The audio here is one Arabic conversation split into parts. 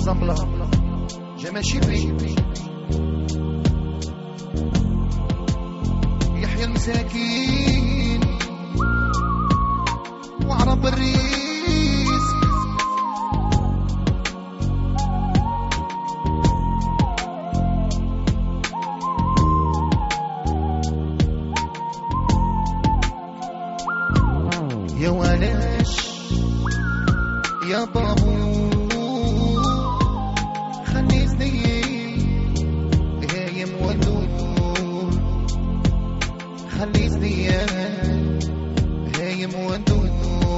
زنبلة جمال شبري يحيى المساكين وعرب الريس يا ولش يا بابو خلي سنين هايم ودور خلي سنين هايم ودور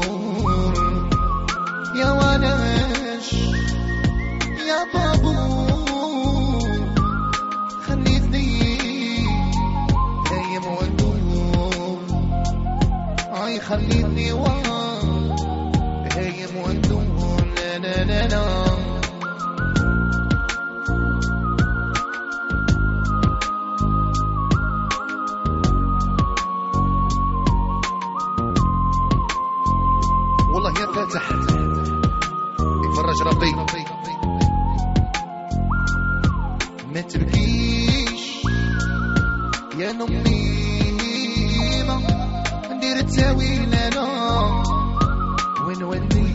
يا ولش يا بابو خلي سنين هايم ودور اي خليني هايم وندور لا لا لا لا والله يا فاتح يفرج ربي ما تبكيش يا نميمة ندير التاويل انا ونولي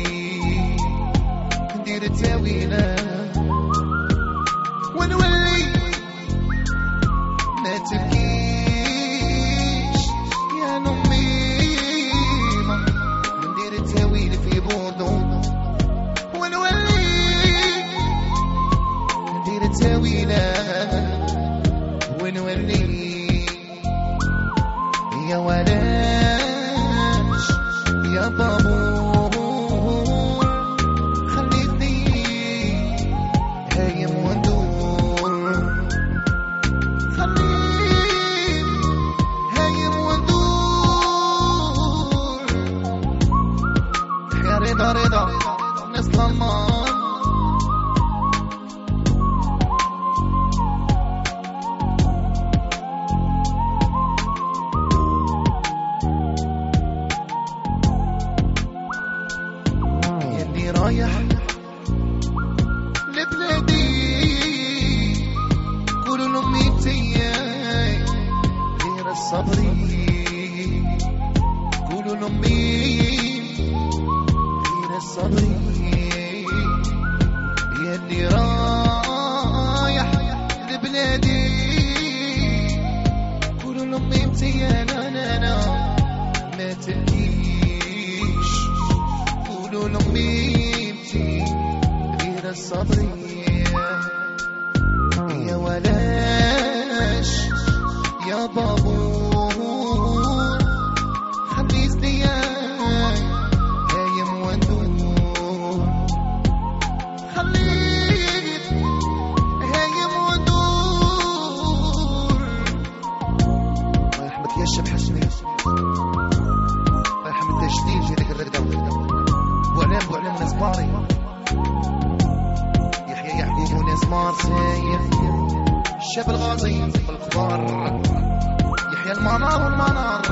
ندير التاويل ونولي ما تبكيش يا نميمة ندير التاويل في بوردو ونولي ندير التاويل ونولي يا ولاش يا بابو خليتني هايم وندور خليني هايم وندور يا رضا رضا ناس الألمان رايح لبلادي قولوا لأمي بتياي غير الصبري قولوا لأمي غير الصبري يلي رايح لبلادي قولوا لأمي بتياي انا ما تبكيش قولوا لأمي غير الصبر يا ولاش يا بابو خلي سنياي هايم وندور خليت هايم وندور الله يرحمك يا الشب حسني الله يرحم التجديد في ذيك الردة بوعلام ناس باري يحيى يعقوب وناس مارسيل الشاب الغازي بالكبار يحيى المنار والمنار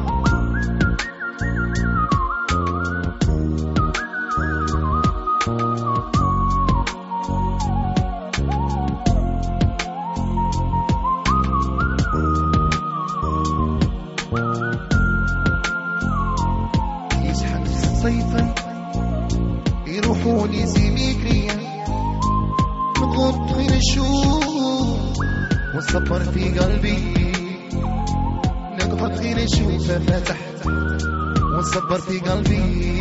يزحف صيفا يروحوا لي زيميكريا نغط غير الشوف ونصبر في قلبي نقبض غير الشوف فاتح ونصبر في قلبي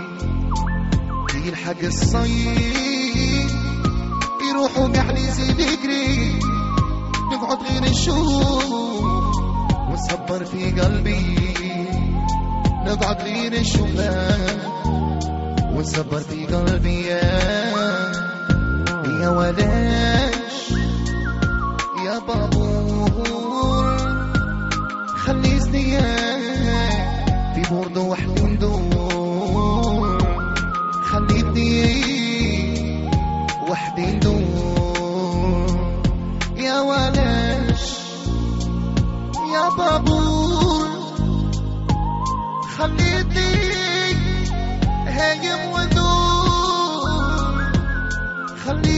يلحق الصيف يروحوا بحلي زيميكري نقعد غير الشوف ونصبر في قلبي نقعد غير الشوف ونصبر في قلبي يا ولاش يا بابور خلي سنياي في بوردو وحدي ندور خليتني وحدي ندور يا ولاش يا بابور خليتني هايم وندور خليك